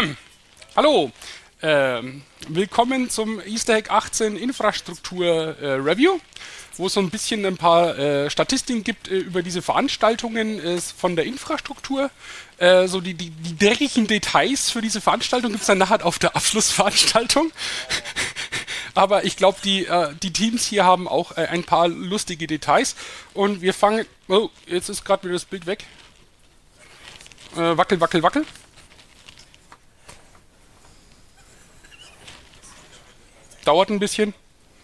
Hallo, willkommen zum Easter Hack 18 Infrastruktur Review, wo es so ein bisschen ein paar Statistiken gibt über diese Veranstaltungen von der Infrastruktur. So die dreckigen Details für diese Veranstaltung gibt es dann nachher auf der Abschlussveranstaltung. Aber ich glaube, die Teams hier haben auch ein paar lustige Details. Und wir fangen... Oh, jetzt ist gerade wieder das Bild weg. Wackel, wackel, wackel. Dauert ein bisschen.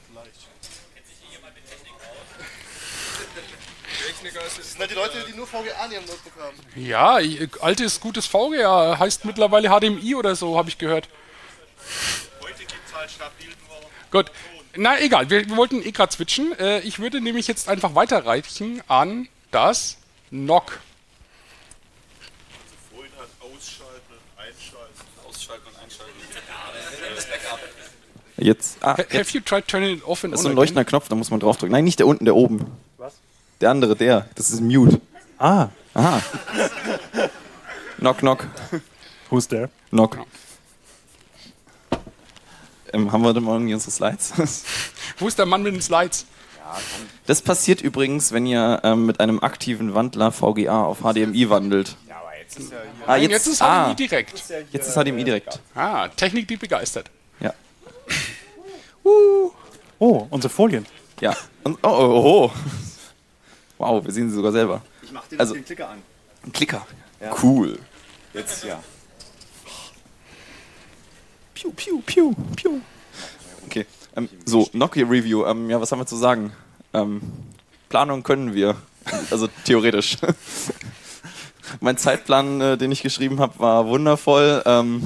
Das sind halt die Leute, die nur VGA in ihrem Notebook haben. Ja, altes, gutes VGA heißt mittlerweile HDMI oder so, habe ich gehört. Heute gibt es halt stabil nur... Gut, na egal, wir wollten eh gerade switchen. Ich würde nämlich jetzt einfach weiterreichen an das NOC. Vorhin hat ausschalten und einschalten. Ausschalten und einschalten. Jetzt. Have you tried turning it off and on? Das ist so ein leuchtender Knopf, da muss man draufdrücken. Nein, nicht der unten, der oben. Was? Der andere, der. Das ist Mute. Ah, Aha. Knock, knock. who's there? Knock. Haben wir denn mal irgendwie unsere Slides? Wo ist der Mann mit den Slides? Das passiert übrigens, wenn ihr mit einem aktiven Wandler VGA auf HDMI wandelt. Ja, aber jetzt ist ja hier... Nein, jetzt ist HDMI direkt. Jetzt ist HDMI direkt. Ah, Technik, die begeistert. Ja. Oh, unsere Folien. Ja. Und, oh. Wow, wir sehen sie sogar selber. Ich mach dir Also- den Klicker an. Ein Klicker. Ja. Cool. Jetzt, ja. Piu, piu, piu, piu. Okay, so, Nokia-Review. Ja, was haben wir zu sagen? Planung können wir. Also theoretisch. Mein Zeitplan, den ich geschrieben habe, war wundervoll.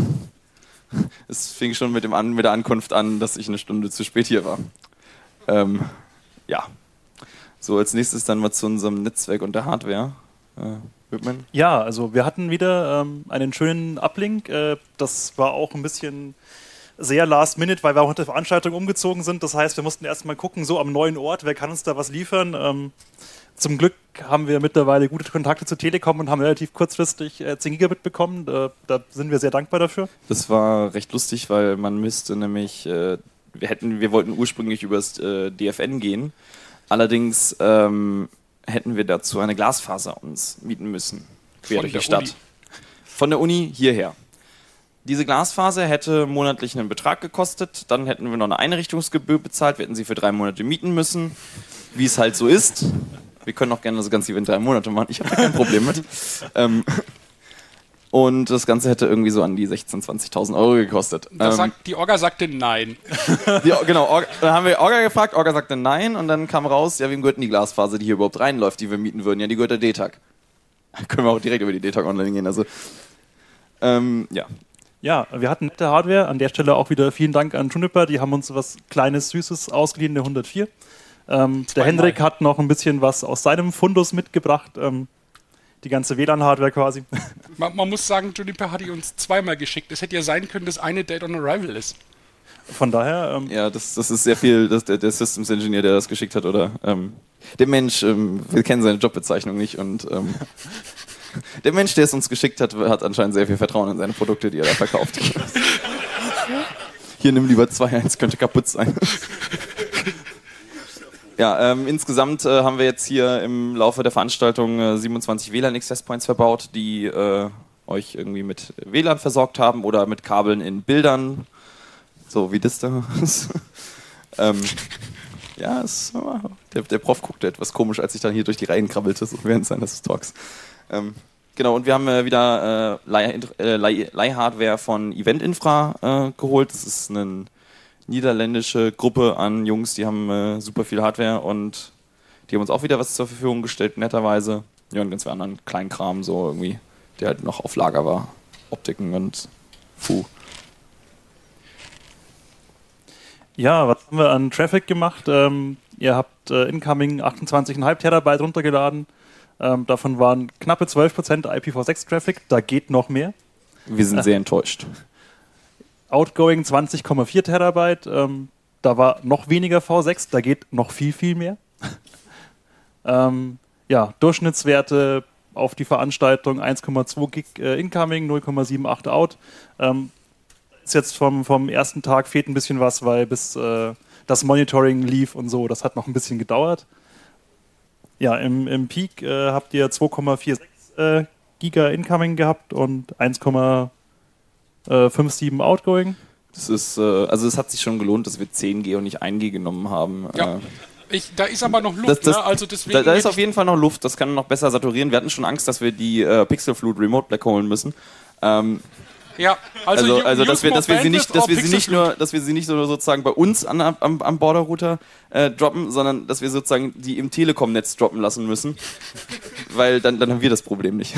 Es fing schon mit der Ankunft an, dass ich eine Stunde zu spät hier war. Ja. So, als nächstes dann mal zu unserem Netzwerk und der Hardware. Whitman? Ja, also wir hatten wieder einen schönen Uplink. Das war auch ein bisschen sehr last minute, weil wir auch mit der Veranstaltung umgezogen sind. Das heißt, wir mussten erstmal gucken, so am neuen Ort, wer kann uns da was liefern. Zum Glück haben wir mittlerweile gute Kontakte zu Telekom und haben relativ kurzfristig 10 Gigabit bekommen. Da sind wir sehr dankbar dafür. Das war recht lustig, weil man müsste nämlich, wir wollten ursprünglich übers DFN gehen, allerdings hätten wir dazu eine Glasfaser uns mieten müssen, quer Von durch die der Stadt. Uni. Von der Uni hierher. Diese Glasfaser hätte monatlich einen Betrag gekostet, dann hätten wir noch eine Einrichtungsgebühr bezahlt, wir hätten sie für 3 Monate mieten müssen, wie es halt so ist. Wir können auch gerne das ganze Event 3 Monate machen, ich habe da kein Problem mit. Und das Ganze hätte irgendwie so an die 16.000, 20.000 Euro gekostet. Die Orga sagte nein. Genau, dann haben wir Orga gefragt, Orga sagte nein und dann kam raus, ja, wem gehört denn die Glasfaser, die hier überhaupt reinläuft, die wir mieten würden? Ja, die gehört der DTAG. Können wir auch direkt über die DTAG online gehen, also ja. Ja, wir hatten nette Hardware. An der Stelle auch wieder vielen Dank an Juniper. Die haben uns was Kleines, Süßes ausgeliehen, der 104. Der Henrik hat noch ein bisschen was aus seinem Fundus mitgebracht. Die ganze WLAN-Hardware quasi. Man muss sagen, Juniper hat die uns zweimal geschickt. Es hätte ja sein können, dass eine Dead on Arrival ist. Von daher... Ja, das ist sehr viel, der Systems Engineer, der das geschickt hat, oder der Mensch, wir kennen seine Jobbezeichnung nicht und der Mensch, der es uns geschickt hat, hat anscheinend sehr viel Vertrauen in seine Produkte, die er da verkauft. Hier, nimm lieber 2, eins könnte kaputt sein. Ja, insgesamt haben wir jetzt hier im Laufe der Veranstaltung 27 WLAN-Access-Points verbaut, die euch irgendwie mit WLAN versorgt haben oder mit Kabeln in Bildern, so wie das da ist. Ja, der Prof guckte etwas komisch, als ich dann hier durch die Reihen krabbelte, so während seines Talks. Genau, und wir haben wieder Leihhardware von Event Infra geholt. Das ist eine niederländische Gruppe an Jungs, die haben super viel Hardware und die haben uns auch wieder was zur Verfügung gestellt, netterweise. Ja, und ganz viel anderen Kleinkram, so irgendwie, der halt noch auf Lager war. Optiken und Ja, was haben wir an Traffic gemacht? Ihr habt incoming 28,5 Terabyte runtergeladen. Davon waren knappe 12% IPv6-Traffic. Da geht noch mehr. Wir sind sehr enttäuscht. Outgoing 20,4 Terabyte. Da war noch weniger V6. Da geht noch viel, viel mehr. Ja, Durchschnittswerte auf die Veranstaltung, 1,2 Gig incoming, 0,78 out. Ist jetzt vom ersten Tag fehlt ein bisschen was, weil bis das Monitoring lief und so, das hat noch ein bisschen gedauert. Ja, im Peak habt ihr 2,46 Giga incoming gehabt und 1,57 outgoing. Das ist, also es hat sich schon gelohnt, dass wir 10G und nicht 1G genommen haben. Ja. Da ist aber noch Luft, ne? Also deswegen da ist auf jeden Fall noch Luft, das kann noch besser saturieren. Wir hatten schon Angst, dass wir die Pixelflut Remote Black holen müssen. Ja, also dass wir sie nicht nur sozusagen bei uns am Border-Router droppen, sondern dass wir sozusagen die im Telekom-Netz droppen lassen müssen, weil dann haben wir das Problem nicht.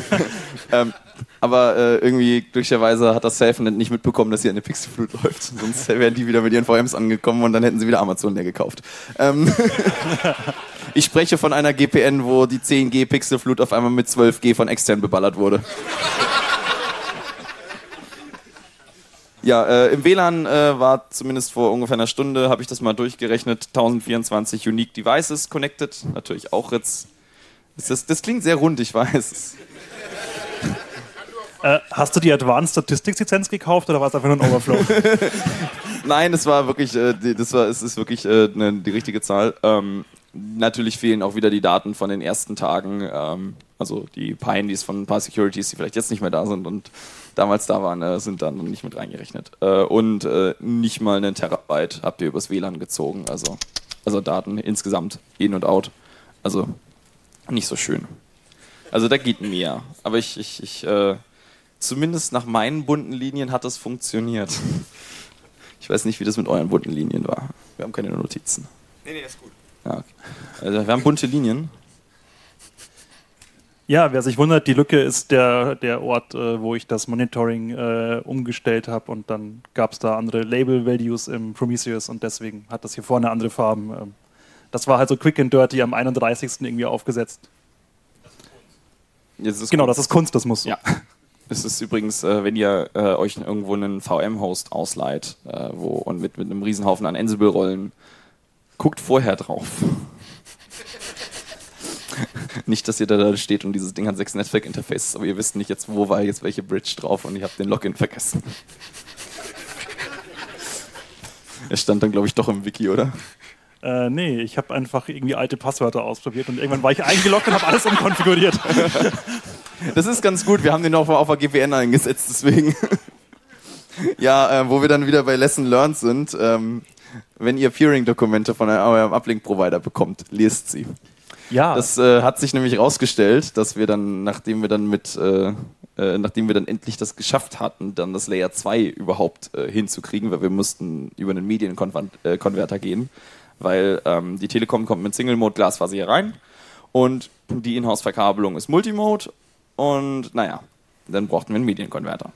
Aber irgendwie glücklicherweise hat das Selfnet nicht mitbekommen, dass hier eine Pixelflut läuft, sonst wären die wieder mit ihren VMs angekommen und dann hätten sie wieder Amazon leer gekauft. Ich spreche von einer GPN, wo die 10G Pixelflut auf einmal mit 12G von extern beballert wurde. Ja, im WLAN war zumindest vor ungefähr einer Stunde, habe ich das mal durchgerechnet, 1024 Unique Devices connected. Natürlich auch jetzt. Das klingt sehr rund, ich weiß. Hast du die Advanced Statistics Lizenz gekauft oder war es einfach nur ein Overflow? Nein, es war wirklich, es ist wirklich die richtige Zahl. Natürlich fehlen auch wieder die Daten von den ersten Tagen, also die paar Handys von ein paar Securities, die vielleicht jetzt nicht mehr da sind und damals da waren, sind dann nicht mit reingerechnet. Und nicht mal einen Terabyte habt ihr übers WLAN gezogen, also Daten insgesamt, in und out. Also nicht so schön. Also da geht mehr. Aber ich zumindest nach meinen bunten Linien hat das funktioniert. Ich weiß nicht, wie das mit euren bunten Linien war. Wir haben keine Notizen. Nee, ist gut. Ja, okay. Also wir haben bunte Linien. Ja, wer sich wundert, die Lücke ist der Ort, wo ich das Monitoring umgestellt habe und dann gab es da andere Label-Values im Prometheus und deswegen hat das hier vorne andere Farben. Das war halt so quick and dirty am 31. irgendwie aufgesetzt. Das ist genau, Kunst. das ist Kunst, das muss so. Ja. Es ist übrigens, wenn ihr euch irgendwo einen VM-Host ausleiht und mit einem Riesenhaufen an Ansible-Rollen, guckt vorher drauf. Nicht, dass ihr da steht und dieses Ding hat 6 Netzwerk-Interfaces, aber ihr wisst nicht jetzt, wo war jetzt welche Bridge drauf und ich habe den Login vergessen. Er stand dann, glaube ich, doch im Wiki, oder? Nee, ich habe einfach irgendwie alte Passwörter ausprobiert und irgendwann war ich eingeloggt und habe alles umkonfiguriert. Das ist ganz gut, wir haben den auch auf der GPN eingesetzt, deswegen. Ja, wo wir dann wieder bei Lesson Learned sind, wenn ihr Peering-Dokumente von eurem Uplink-Provider bekommt, lest sie. Ja. Das hat sich nämlich rausgestellt, dass wir dann, nachdem wir dann endlich das geschafft hatten, dann das Layer 2 überhaupt hinzukriegen, weil wir mussten über einen Medienkonverter gehen, weil die Telekom kommt mit Single-Mode-Glasfaser hier rein und die Inhouse-Verkabelung ist Multimode und naja, dann brauchten wir einen Medienkonverter.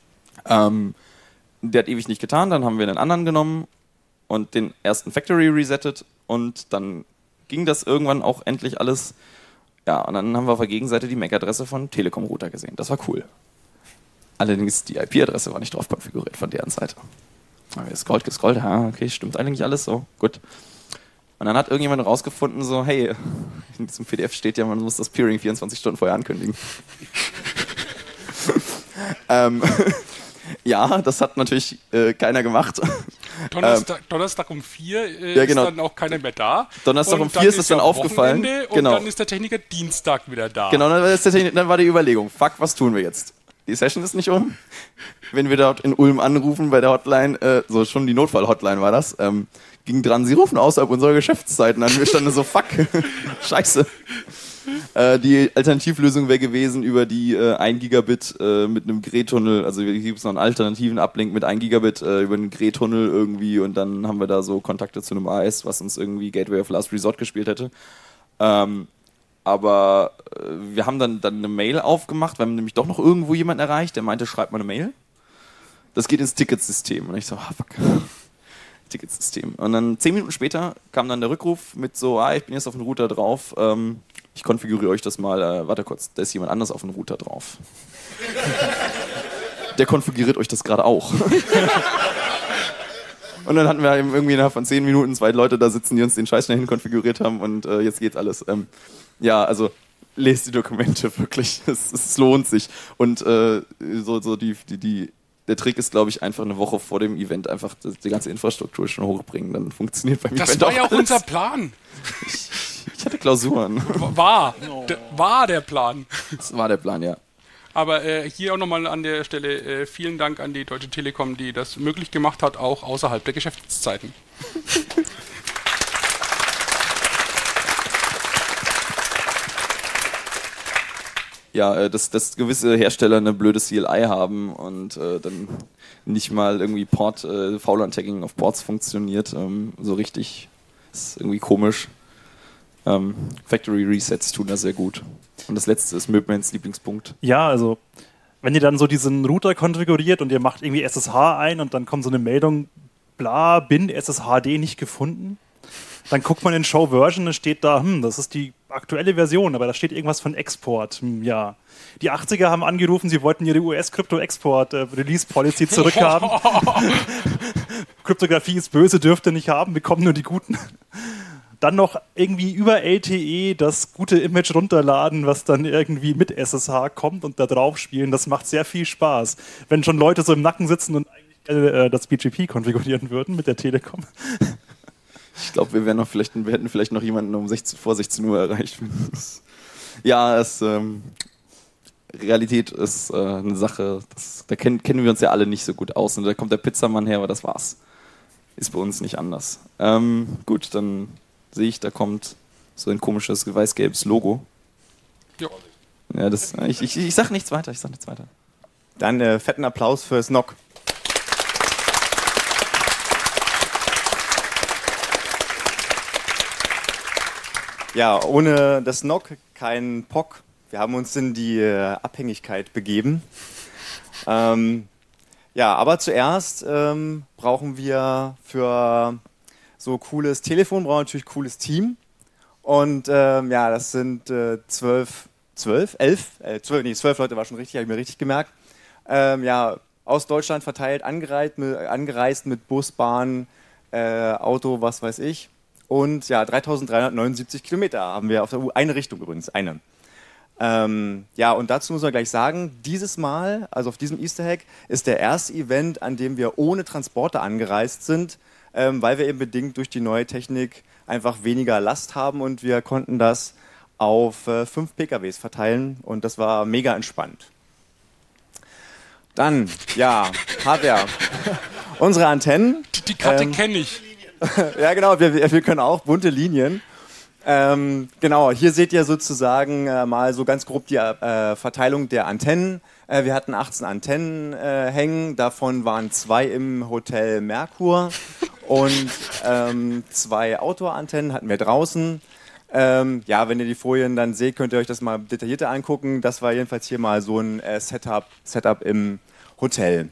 Der hat ewig nicht getan, dann haben wir einen anderen genommen und den ersten Factory resettet und dann ging das irgendwann auch endlich alles. Ja, und dann haben wir auf der Gegenseite die MAC-Adresse von Telekom-Router gesehen. Das war cool. Allerdings die IP-Adresse war nicht drauf konfiguriert von deren Seite. Haben wir gescrollt, okay, stimmt eigentlich alles so, gut. Und dann hat irgendjemand rausgefunden, so, hey, in diesem PDF steht ja, man muss das Peering 24 Stunden vorher ankündigen. Ja, das hat natürlich keiner gemacht. Donnerstag um 4 ja, genau. ist dann auch keiner mehr da. Donnerstag um 4 ist es dann aufgefallen. Genau. Und dann ist der Techniker Dienstag wieder da. Genau, dann war die Überlegung, fuck, was tun wir jetzt? Die Session ist nicht um. Wenn wir dort in Ulm anrufen bei der Hotline, so schon die Notfall-Hotline war das, ging dran, sie rufen außerhalb unserer Geschäftszeiten an. Wir standen so, fuck, scheiße. Die Alternativlösung wäre gewesen über die 1 Gigabit mit einem Gray-Tunnel, also hier gibt es noch einen alternativen Uplink mit 1 Gigabit über einen Gray-Tunnel irgendwie und dann haben wir da so Kontakte zu einem AS, was uns irgendwie Gateway of Last Resort gespielt hätte. Aber wir haben dann eine Mail aufgemacht, wir haben nämlich doch noch irgendwo jemanden erreicht, der meinte, schreibt mal eine Mail. Das geht ins Ticketsystem. Und ich so, fuck. Ticketsystem. Und dann 10 Minuten später kam dann der Rückruf mit so, ich bin jetzt auf den Router drauf, ich konfiguriere euch das mal, warte kurz, da ist jemand anders auf dem Router drauf. Der konfiguriert euch das gerade auch. Und dann hatten wir irgendwie innerhalb von 10 Minuten 2 Leute da sitzen, die uns den Scheiß schnell hin konfiguriert haben und jetzt geht's alles. Ja, also lest die Dokumente wirklich. Es lohnt sich. Und der Trick ist, glaube ich, einfach eine Woche vor dem Event einfach die ganze Infrastruktur schon hochbringen. Dann funktioniert beim Das Event war auch ja auch alles. unser Plan. Ich hatte Klausuren. War der Plan. Das war der Plan, ja. Aber hier auch nochmal an der Stelle vielen Dank an die Deutsche Telekom, die das möglich gemacht hat, auch außerhalb der Geschäftszeiten. Ja, dass gewisse Hersteller eine blöde CLI haben und dann nicht mal irgendwie VLAN-Tagging auf Ports funktioniert, so richtig, ist irgendwie komisch. Factory Resets tun da sehr gut. Und das letzte ist Möbmans Lieblingspunkt. Ja, also wenn ihr dann so diesen Router konfiguriert und ihr macht irgendwie SSH ein und dann kommt so eine Meldung, bla, bin SSHD nicht gefunden, dann guckt man in Show Version, es steht da, das ist die aktuelle Version, aber da steht irgendwas von Export. Ja. Die 80er haben angerufen, sie wollten ihre US-Crypto-Export-Release-Policy zurückhaben. Kryptographie ist böse, dürfte nicht haben, bekommen nur die Guten. Dann noch irgendwie über LTE das gute Image runterladen, was dann irgendwie mit SSH kommt und da drauf spielen. Das macht sehr viel Spaß. Wenn schon Leute so im Nacken sitzen und eigentlich das BGP konfigurieren würden mit der Telekom. Ich glaube, wir hätten vielleicht noch jemanden vor 16 Uhr erreicht. Ja, Realität ist eine Sache, da kennen wir uns ja alle nicht so gut aus. Und da kommt der Pizzamann her, aber das war's. Ist bei uns nicht anders. Gut, dann sehe ich, da kommt so ein komisches weiß-gelbes Logo. Jo. Ja, ich sag nichts weiter, Dann fetten Applaus fürs NOC. Ja, ohne das NOC kein POC. Wir haben uns in die Abhängigkeit begeben. Aber zuerst brauchen wir für so cooles Telefon, brauchen wir natürlich cooles Team. Und das sind 12 Leute, war schon richtig, habe ich mir richtig gemerkt. Aus Deutschland verteilt, angereist mit Bus, Bahn, Auto, was weiß ich. Und 3379 Kilometer haben wir auf der eine Richtung übrigens, eine. Und dazu muss man gleich sagen, dieses Mal, also auf diesem Easter Egg, ist der erste Event, an dem wir ohne Transporter angereist sind, weil wir eben bedingt durch die neue Technik einfach weniger Last haben und wir konnten das auf 5 PKWs verteilen und das war mega entspannt. Dann, Hardware. Unsere Antennen. Die Karte kenne ich. Ja, genau, wir können auch bunte Linien. Hier seht ihr sozusagen mal so ganz grob die Verteilung der Antennen. Wir hatten 18 Antennen hängen, davon waren 2 im Hotel Merkur und 2 Outdoor-Antennen hatten wir draußen. Wenn ihr die Folien dann seht, könnt ihr euch das mal detaillierter angucken. Das war jedenfalls hier mal so ein Setup im Hotel.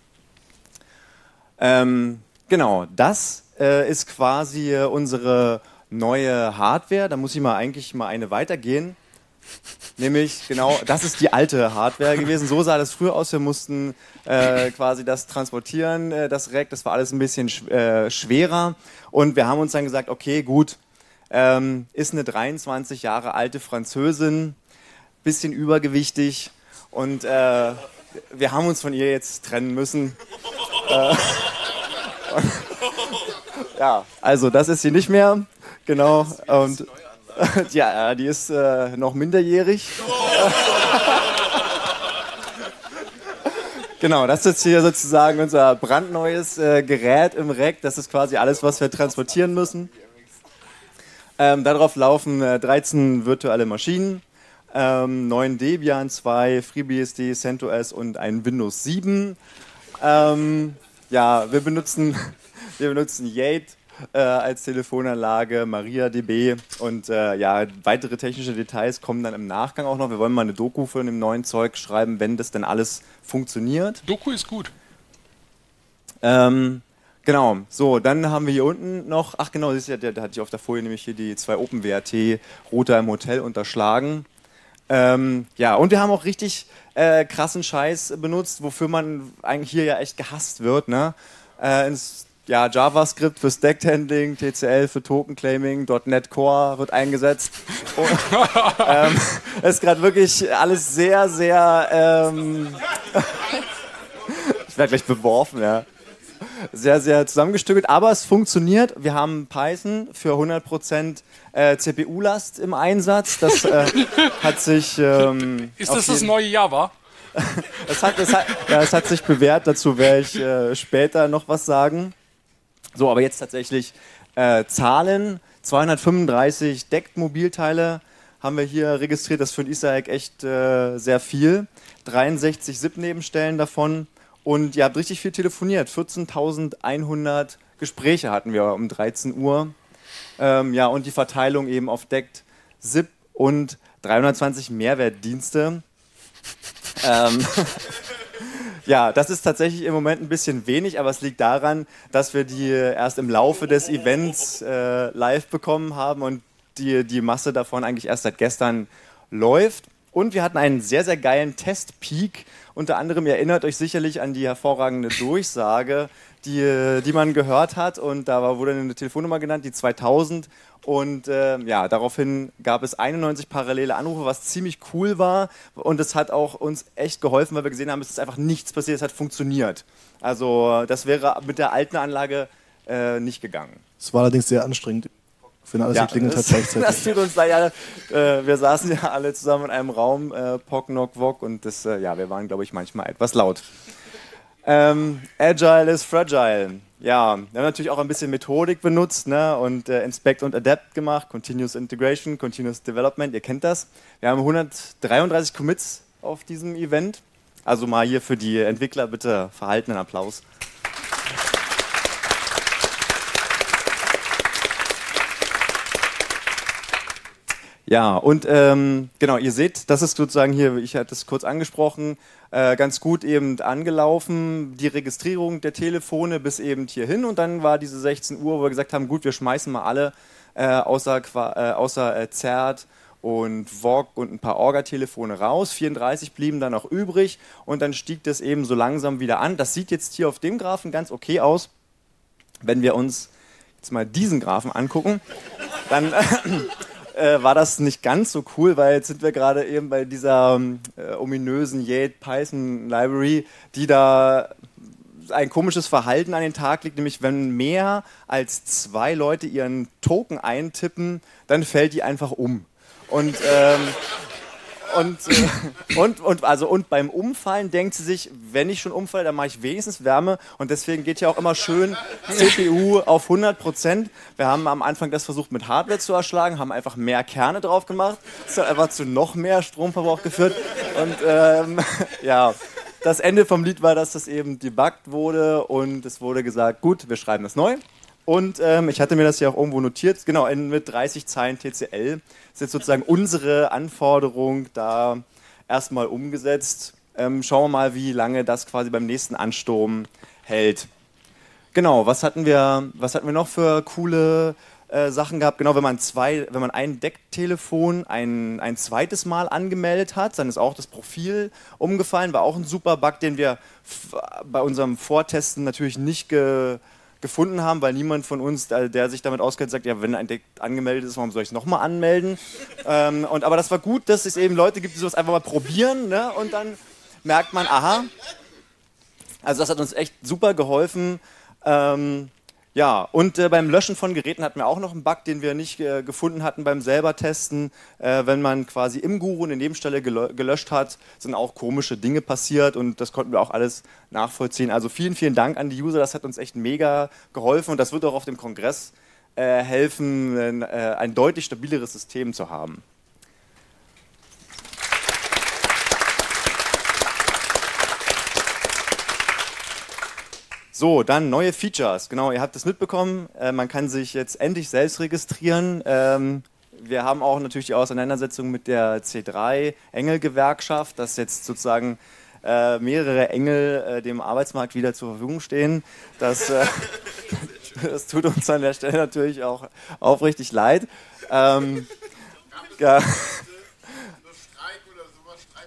Das ist quasi unsere neue Hardware. Da muss ich eigentlich mal eine weitergehen. Nämlich, genau, das ist die alte Hardware gewesen. So sah das früher aus. Wir mussten quasi das transportieren, das Rack. Das war alles ein bisschen schwerer. Und wir haben uns dann gesagt, okay, gut, ist eine 23 Jahre alte Französin, bisschen übergewichtig. Und wir haben uns von ihr jetzt trennen müssen. Also das ist sie nicht mehr. Genau. Und die ist noch minderjährig. Genau, das ist hier sozusagen unser brandneues Gerät im Rack. Das ist quasi alles, was wir transportieren müssen. Darauf laufen 13 virtuelle Maschinen, 9 Debian, 2 FreeBSD, CentOS und ein Windows 7. Wir benutzen Yate als Telefonanlage, MariaDB und weitere technische Details kommen dann im Nachgang auch noch. Wir wollen mal eine Doku von dem neuen Zeug schreiben, wenn das denn alles funktioniert. Doku ist gut. Genau, so, dann haben wir hier unten noch, da hatte ich auf der Folie nämlich hier die 2 OpenWRT-Router im Hotel unterschlagen. Und wir haben auch richtig krassen Scheiß benutzt, wofür man eigentlich hier ja echt gehasst wird, ne? ja, JavaScript für Stacked Handling, TCL für Token Claiming, .NET Core wird eingesetzt. Es ist gerade wirklich alles sehr, sehr, ich werde gleich beworfen, ja. Sehr, sehr zusammengestückelt, aber es funktioniert. Wir haben Python für 100% CPU-Last im Einsatz. Das hat sich... Ist das neue Java? Es hat sich bewährt, dazu werde ich später noch was sagen. So, aber jetzt tatsächlich Zahlen. 235 Deckt-Mobilteile haben wir hier registriert. Das ist für ein Easter Egg echt sehr viel. 63 SIP-Nebenstellen davon. Und ihr habt richtig viel telefoniert. 14.100 Gespräche hatten wir um 13 Uhr. Ja, und die Verteilung eben auf Deckt, SIP und 320 Mehrwertdienste. Ja, das ist tatsächlich im Moment ein bisschen wenig, aber es liegt daran, dass wir die erst im Laufe des Events live bekommen haben und die Masse davon eigentlich erst seit gestern läuft. Und wir hatten einen sehr, sehr geilen Testpeak. Unter anderem, ihr erinnert euch sicherlich an die hervorragende Durchsage, die man gehört hat. Und da wurde eine Telefonnummer genannt, die 2000. Und ja, daraufhin gab es 91 parallele Anrufe, was ziemlich cool war. Und es hat auch uns echt geholfen, weil wir gesehen haben, es ist einfach nichts passiert, es hat funktioniert. Also das wäre mit der alten Anlage nicht gegangen. Es war allerdings sehr anstrengend. Wenn alles geklingelt hat gleichzeitig. Das tut uns leid. Wir saßen ja alle zusammen in einem Raum, Pock, Nock, Wok, und wir waren, glaube ich, manchmal etwas laut. Agile is fragile. Ja, wir haben natürlich auch ein bisschen Methodik benutzt, ne, und Inspect und Adapt gemacht, Continuous Integration, Continuous Development, ihr kennt das. Wir haben 133 Commits auf diesem Event. Also mal hier für die Entwickler bitte verhaltenen Applaus. Ja, und genau, ihr seht, das ist sozusagen hier, ich hatte es kurz angesprochen, ganz gut eben angelaufen, die Registrierung der Telefone bis eben hierhin, und dann war diese 16 Uhr, wo wir gesagt haben, gut, wir schmeißen mal alle außer ZERT und VOG und ein paar Orga-Telefone raus, 34 blieben dann noch übrig, und dann stieg das eben so langsam wieder an. Das sieht jetzt hier auf dem Graphen ganz okay aus. Wenn wir uns jetzt mal diesen Graphen angucken, dann war das nicht ganz so cool, weil jetzt sind wir gerade eben bei dieser ominösen Yate Python Library, die da ein komisches Verhalten an den Tag legt, nämlich wenn mehr als 2 Leute ihren Token eintippen, dann fällt die einfach um. Und beim Umfallen denkt sie sich, wenn ich schon umfalle, dann mache ich wenigstens Wärme, und deswegen geht ja auch immer schön CPU auf 100%. Wir haben am Anfang das versucht mit Hardware zu erschlagen, haben einfach mehr Kerne drauf gemacht, das hat einfach zu noch mehr Stromverbrauch geführt, und ja, das Ende vom Lied war, dass das eben debuggt wurde und es wurde gesagt, gut, wir schreiben das neu. Und ich hatte mir das ja auch irgendwo notiert, genau, mit 30 Zeilen TCL ist jetzt sozusagen unsere Anforderung da erstmal umgesetzt. Schauen wir mal, wie lange das quasi beim nächsten Ansturm hält. Genau, was hatten wir noch für coole Sachen gehabt? Genau, wenn man ein Decktelefon ein zweites Mal angemeldet hat, dann ist auch das Profil umgefallen, war auch ein super Bug, den wir bei unserem Vortesten natürlich nicht gefunden haben, weil niemand von uns, der sich damit auskennt, sagt, ja, wenn ein Deck angemeldet ist, warum soll ich es nochmal anmelden? Aber das war gut, dass es eben Leute gibt, die sowas einfach mal probieren, ne? Und dann merkt man, aha, also das hat uns echt super geholfen. Ja, und beim Löschen von Geräten hatten wir auch noch einen Bug, den wir nicht gefunden hatten beim selber Testen. Wenn man quasi im Guru eine Nebenstelle gelöscht hat, sind auch komische Dinge passiert, und das konnten wir auch alles nachvollziehen. Also vielen, vielen Dank an die User, das hat uns echt mega geholfen, und das wird auch auf dem Kongress helfen, ein deutlich stabileres System zu haben. So, dann neue Features. Genau, ihr habt es mitbekommen. Man kann sich jetzt endlich selbst registrieren. Wir haben auch natürlich die Auseinandersetzung mit der C3 Engel-Gewerkschaft, dass jetzt sozusagen mehrere Engel dem Arbeitsmarkt wieder zur Verfügung stehen. Das tut uns an der Stelle natürlich auch aufrichtig leid. Ja.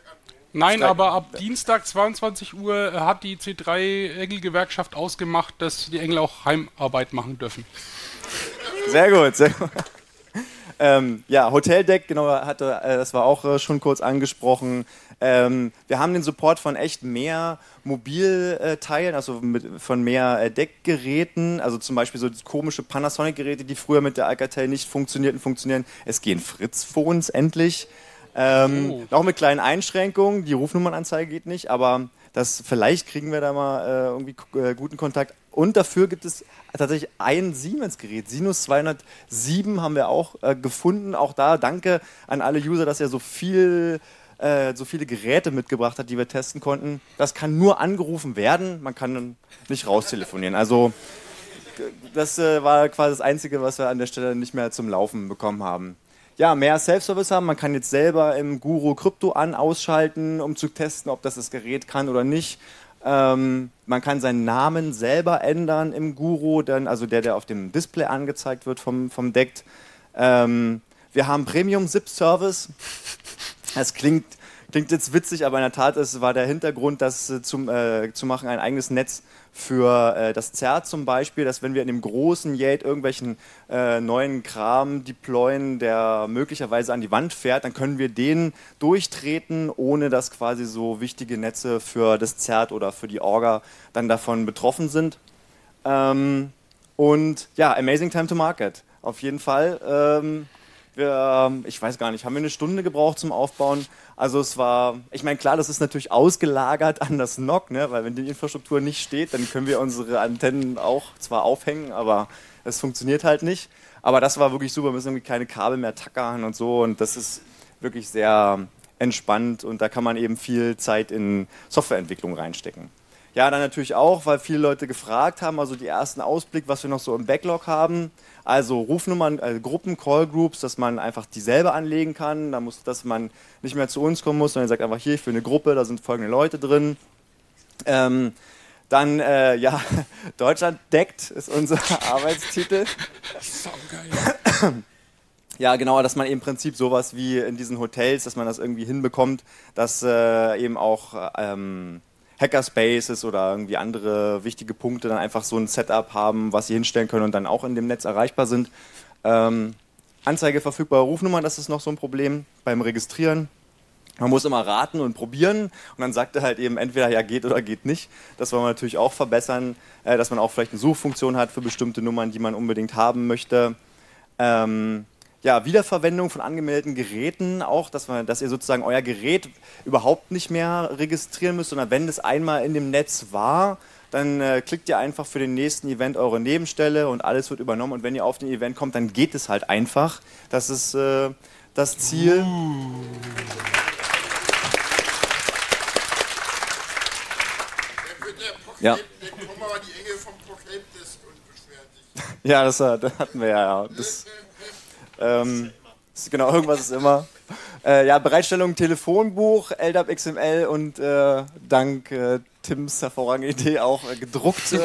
Nein, aber ab Dienstag 22 Uhr hat die C3-Engel-Gewerkschaft ausgemacht, dass die Engel auch Heimarbeit machen dürfen. Sehr gut, sehr gut. Ja, Hoteldeck, genau, das war auch schon kurz angesprochen. Wir haben den Support von echt mehr Mobilteilen, also von mehr Deckgeräten, also zum Beispiel so komische Panasonic-Geräte, die früher mit der Alcatel nicht funktionieren. Es gehen Fritz-Phones endlich. Noch mit kleinen Einschränkungen, die Rufnummernanzeige geht nicht, aber vielleicht kriegen wir da mal irgendwie guten Kontakt. Und dafür gibt es tatsächlich ein Siemens-Gerät, Sinus 207 haben wir auch gefunden. Auch da danke an alle User, dass ihr so viele Geräte mitgebracht habt, die wir testen konnten. Das kann nur angerufen werden, man kann nicht raustelefonieren. Also das war quasi das Einzige, was wir an der Stelle nicht mehr zum Laufen bekommen haben. Ja, mehr Self-Service haben. Man kann jetzt selber im Guru Krypto ausschalten, um zu testen, ob das Gerät kann oder nicht. Man kann seinen Namen selber ändern im Guru, also der auf dem Display angezeigt wird vom Deck. Wir haben Premium-SIP-Service. Das klingt jetzt witzig, aber in der Tat war der Hintergrund, das zu machen, ein eigenes Netz für das ZERT zum Beispiel, dass wenn wir in dem großen Yate irgendwelchen neuen Kram deployen, der möglicherweise an die Wand fährt, dann können wir den durchtreten, ohne dass quasi so wichtige Netze für das ZERT oder für die Orga dann davon betroffen sind. Und ja, amazing time to market, auf jeden Fall. Ich weiß gar nicht, haben wir eine Stunde gebraucht zum Aufbauen? Also ich meine, klar, das ist natürlich ausgelagert an das NOC, ne? Weil wenn die Infrastruktur nicht steht, dann können wir unsere Antennen auch zwar aufhängen, aber es funktioniert halt nicht. Aber das war wirklich super, wir müssen irgendwie keine Kabel mehr tackern und so und das ist wirklich sehr entspannt und da kann man eben viel Zeit in Softwareentwicklung reinstecken. Ja, dann natürlich auch, weil viele Leute gefragt haben, also die ersten Ausblick, was wir noch so im Backlog haben. Also Rufnummern, Gruppen, Callgroups, dass man einfach die selber anlegen kann. Dass man nicht mehr zu uns kommen muss, sondern sagt einfach hier, ich will eine Gruppe, da sind folgende Leute drin. Ja, Deutschland deckt ist unser Arbeitstitel. Saugeil. Ja, genau, dass man im Prinzip sowas wie in diesen Hotels, dass man das irgendwie hinbekommt, dass eben auch Hackerspaces oder irgendwie andere wichtige Punkte dann einfach so ein Setup haben, was sie hinstellen können und dann auch in dem Netz erreichbar sind. Anzeige verfügbarer Rufnummern, das ist noch so ein Problem beim Registrieren. Man muss immer raten und probieren und dann sagt er halt eben entweder ja geht oder geht nicht. Das wollen wir natürlich auch verbessern, dass man auch vielleicht eine Suchfunktion hat für bestimmte Nummern, die man unbedingt haben möchte. Ja, Wiederverwendung von angemeldeten Geräten auch, dass ihr sozusagen euer Gerät überhaupt nicht mehr registrieren müsst, sondern wenn es einmal in dem Netz war, dann klickt ihr einfach für den nächsten Event eure Nebenstelle und alles wird übernommen und wenn ihr auf den Event kommt, dann geht es halt einfach. Das ist das Ziel. Ja. Dann kommen aber die Engel vom Proclaim-Desk und beschweren sich. Ja, das hatten wir ja. Genau, irgendwas ist immer. Ja, Bereitstellung Telefonbuch, LDAP XML und dank Tims hervorragende Idee auch gedruckt. So.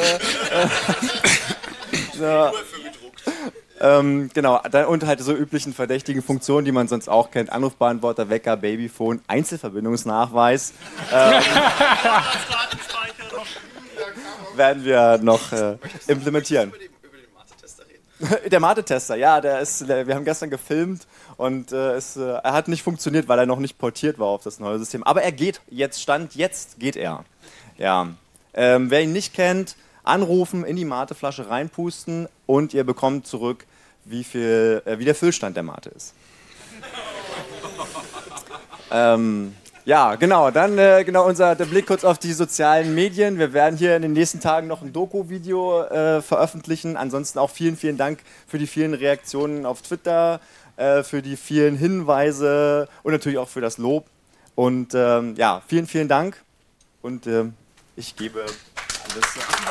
Genau, und halt so üblichen verdächtigen Funktionen, die man sonst auch kennt. Anrufbeantworter, Wecker, Babyphone, Einzelverbindungsnachweis. Werden wir noch implementieren. Der Mate-Tester, ja, wir haben gestern gefilmt und er hat nicht funktioniert, weil er noch nicht portiert war auf das neue System. Aber er geht, jetzt geht er. Ja. Wer ihn nicht kennt, anrufen, in die Mate-Flasche reinpusten und ihr bekommt zurück, wie der Füllstand der Mate ist. Ja, genau. Dann der Blick kurz auf die sozialen Medien. Wir werden hier in den nächsten Tagen noch ein Doku-Video veröffentlichen. Ansonsten auch vielen, vielen Dank für die vielen Reaktionen auf Twitter, für die vielen Hinweise und natürlich auch für das Lob. Und ja, vielen, vielen Dank. Und ich gebe alles.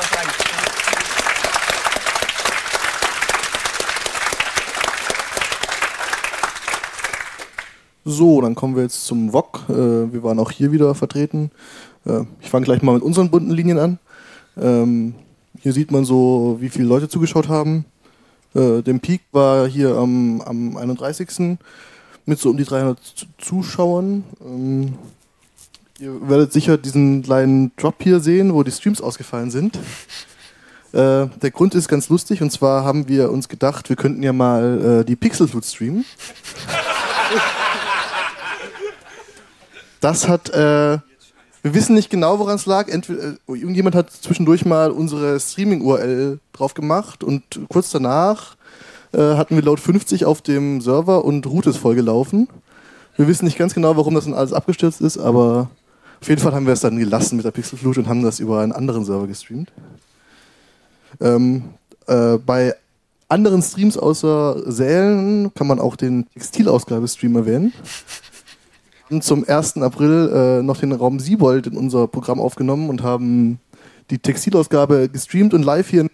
So, dann kommen wir jetzt zum VOG. Wir waren auch hier wieder vertreten. Ich fange gleich mal mit unseren bunten Linien an. Hier sieht man so, wie viele Leute zugeschaut haben. Der Peak war hier am 31. mit so um die 300 Zuschauern. Ihr werdet sicher diesen kleinen Drop hier sehen, wo die Streams ausgefallen sind. Der Grund ist ganz lustig, und zwar haben wir uns gedacht, wir könnten ja mal die Pixelflut streamen. Das hat, wir wissen nicht genau, woran es lag. Irgendjemand hat zwischendurch mal unsere Streaming-URL drauf gemacht und kurz danach hatten wir Load 50 auf dem Server und Root ist vollgelaufen. Wir wissen nicht ganz genau, warum das dann alles abgestürzt ist, aber auf jeden Fall haben wir es dann gelassen mit der Pixelflut und haben das über einen anderen Server gestreamt. Bei anderen Streams außer Sälen kann man auch den Textilausgabestream erwähnen. Und zum 1. April noch den Raum Siebold in unser Programm aufgenommen und haben die Textilausgabe gestreamt und live hier in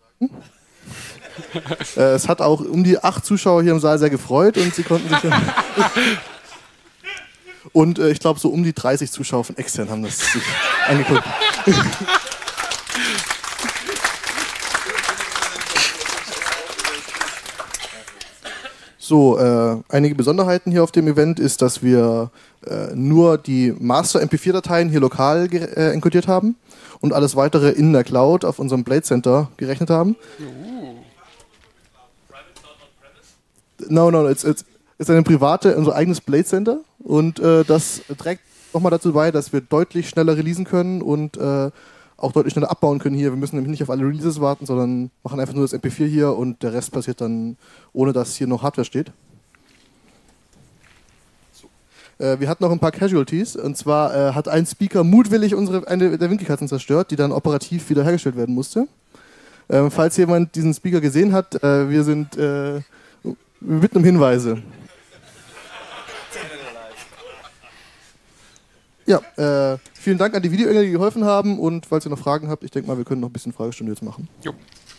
es hat auch um die 8 Zuschauer hier im Saal sehr gefreut und sie konnten sich und ich glaube so um die 30 Zuschauer von extern haben das sich angeguckt. So, einige Besonderheiten hier auf dem Event ist, dass wir nur die Master-MP4-Dateien hier lokal encodiert haben und alles weitere in der Cloud auf unserem Blade Center gerechnet haben. No, it's eine private, unser eigenes Blade Center und das trägt nochmal dazu bei, dass wir deutlich schneller releasen können und auch deutlich schneller abbauen können hier. Wir müssen nämlich nicht auf alle Releases warten, sondern machen einfach nur das MP4 hier und der Rest passiert dann, ohne dass hier noch Hardware steht. Wir hatten noch ein paar Casualties und zwar hat ein Speaker mutwillig eine der Winkelkatzen zerstört, die dann operativ wiederhergestellt werden musste. Falls jemand diesen Speaker gesehen hat, wir sind mitten um Hinweise. Ja, vielen Dank an die Videoengel, die geholfen haben und falls ihr noch Fragen habt, ich denke mal, wir können noch ein bisschen Fragestunde jetzt machen. Jo.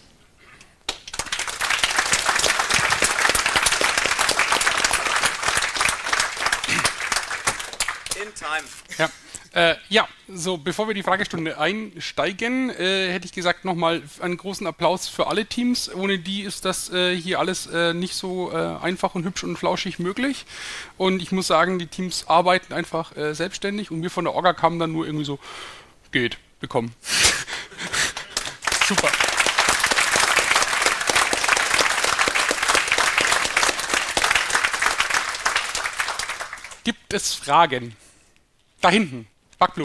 In time. Ja. Ja, so bevor wir die Fragestunde einsteigen, hätte ich gesagt nochmal einen großen Applaus für alle Teams. Ohne die ist das hier alles nicht so einfach und hübsch und flauschig möglich. Und ich muss sagen, die Teams arbeiten einfach selbstständig und wir von der Orga kamen dann nur irgendwie so, geht, bekommen. Super. Gibt es Fragen? Da hinten. Backblue.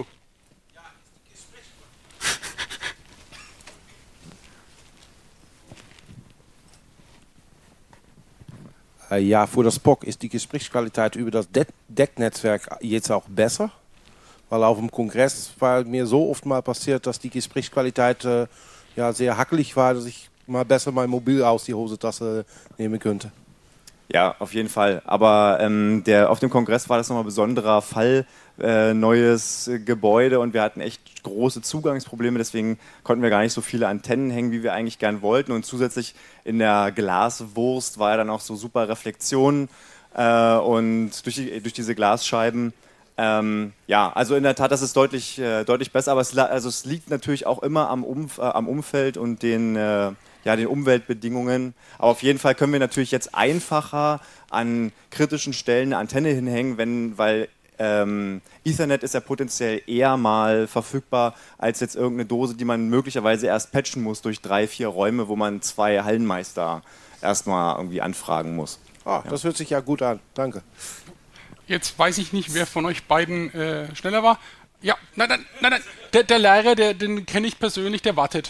Ja, für das POC ist die Gesprächsqualität über das DEC-Netzwerk jetzt auch besser. Weil auf dem Kongress war mir so oft mal passiert, dass die Gesprächsqualität ja, sehr hackelig war, dass ich mal besser mein Mobil aus die Hosentasche nehmen könnte. Ja, auf jeden Fall. Aber auf dem Kongress war das nochmal ein besonderer Fall. Neues Gebäude und wir hatten echt große Zugangsprobleme, deswegen konnten wir gar nicht so viele Antennen hängen, wie wir eigentlich gern wollten und zusätzlich in der Glaswurst war ja dann auch so super Reflexion und durch diese Glasscheiben. Ja, also in der Tat, das ist deutlich besser, aber es liegt natürlich auch immer am Umfeld und den Umweltbedingungen. Aber auf jeden Fall können wir natürlich jetzt einfacher an kritischen Stellen eine Antenne hinhängen, weil Ethernet ist ja potenziell eher mal verfügbar als jetzt irgendeine Dose, die man möglicherweise erst patchen muss durch 3-4 Räume, wo man 2 Hallenmeister erstmal irgendwie anfragen muss. Ah, ja. Das hört sich ja gut an. Danke. Jetzt weiß ich nicht, wer von euch beiden schneller war. Ja, nein. Der Lehrer, den kenne ich persönlich, der wartet.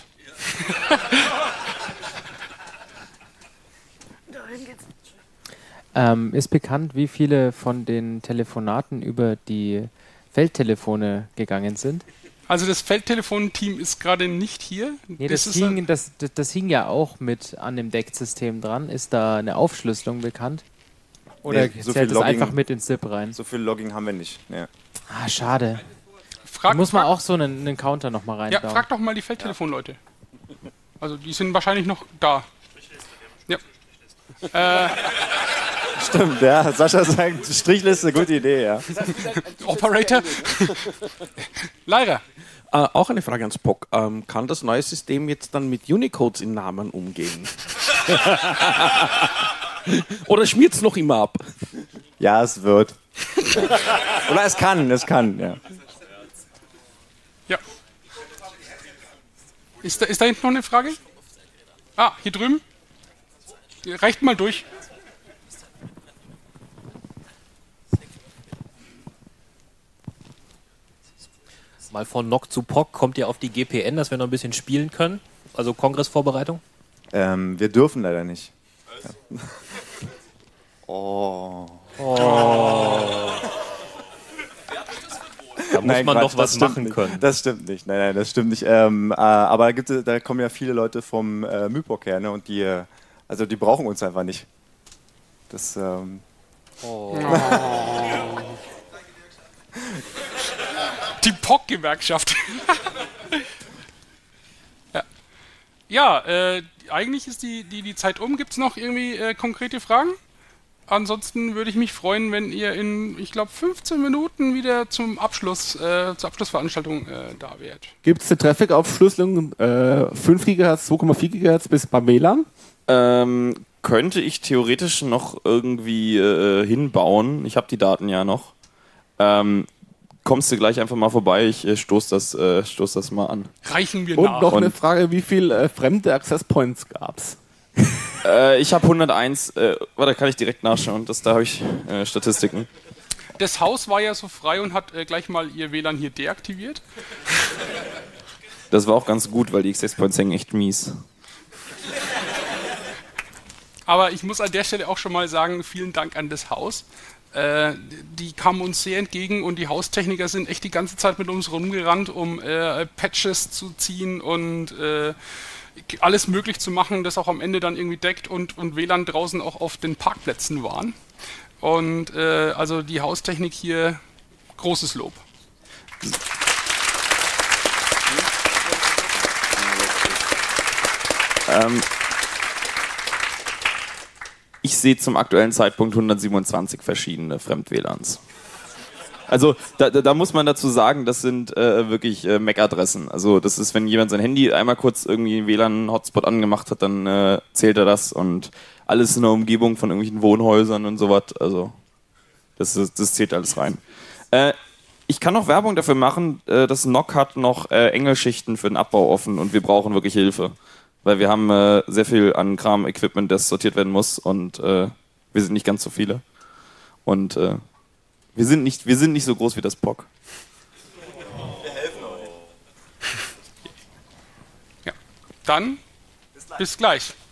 Ist bekannt, wie viele von den Telefonaten über die Feldtelefone gegangen sind? Also das Feldtelefon-Team ist gerade nicht hier. Nee, das hing ja auch mit an dem DEC-System dran. Ist da eine Aufschlüsselung bekannt? Oder so zählt das Logging, einfach mit ins SIP rein? So viel Logging haben wir nicht. Ja. Ah, schade. Da muss man auch so einen Counter nochmal reinbauen. Ja, frag doch mal die Feldtelefonleute. Also die sind wahrscheinlich noch da. Ja. Stimmt, ja. Sascha sagt, Strichliste, gute Idee, ja. Operator. Leider. Auch eine Frage ans POC. Kann das neue System jetzt dann mit Unicodes in Namen umgehen? Oder schmiert es noch immer ab? Ja, es wird. Oder es kann, ja. Ja. Ist da hinten noch eine Frage? Ah, hier drüben. Reicht mal durch. Mal von NOC zu POC, kommt ihr auf die GPN, dass wir noch ein bisschen spielen können? Also Kongressvorbereitung? Wir dürfen leider nicht. Ja. Da muss man doch was machen nicht. können. Das stimmt nicht. Nein, das stimmt nicht. Aber da kommen ja viele Leute vom MyPOC her, ne? Und die brauchen uns einfach nicht. Das. Die POC-Gewerkschaft. Ja, eigentlich ist die Zeit um. Gibt es noch irgendwie konkrete Fragen? Ansonsten würde ich mich freuen, wenn ihr in, ich glaube, 15 Minuten wieder zur Abschlussveranstaltung da wärt. Gibt es eine Traffic-Aufschlüsselung 5 GHz, 2,4 GHz bis beim WLAN? Könnte ich theoretisch noch irgendwie hinbauen. Ich habe die Daten ja noch. Kommst du gleich einfach mal vorbei, ich stoß das mal an. Reichen wir Und nach. noch eine Frage, wie viele fremde Access Points gab's? Ich habe 101, warte, kann ich direkt nachschauen, da habe ich Statistiken. Das Haus war ja so frei und hat gleich mal ihr WLAN hier deaktiviert. Das war auch ganz gut, weil die Access Points hängen echt mies. Aber ich muss an der Stelle auch schon mal sagen, vielen Dank an das Haus. Die kamen uns sehr entgegen und die Haustechniker sind echt die ganze Zeit mit uns rumgerannt, um Patches zu ziehen und alles möglich zu machen, das auch am Ende dann irgendwie deckt und WLAN draußen auch auf den Parkplätzen waren. Und also die Haustechnik hier, großes Lob. Ich sehe zum aktuellen Zeitpunkt 127 verschiedene Fremd-WLANs. Also da muss man dazu sagen, das sind wirklich MAC-Adressen. Also das ist, wenn jemand sein Handy einmal kurz irgendwie einen WLAN-Hotspot angemacht hat, dann zählt er das und alles in der Umgebung von irgendwelchen Wohnhäusern und sowas. Also das zählt alles rein. Ich kann noch Werbung dafür machen, das NOC hat noch Engelschichten für den Abbau offen und wir brauchen wirklich Hilfe. Weil wir haben sehr viel an Kram-Equipment, das sortiert werden muss und wir sind nicht ganz so viele. Und wir sind nicht so groß wie das POC. Wir helfen euch. Ja, dann bis gleich.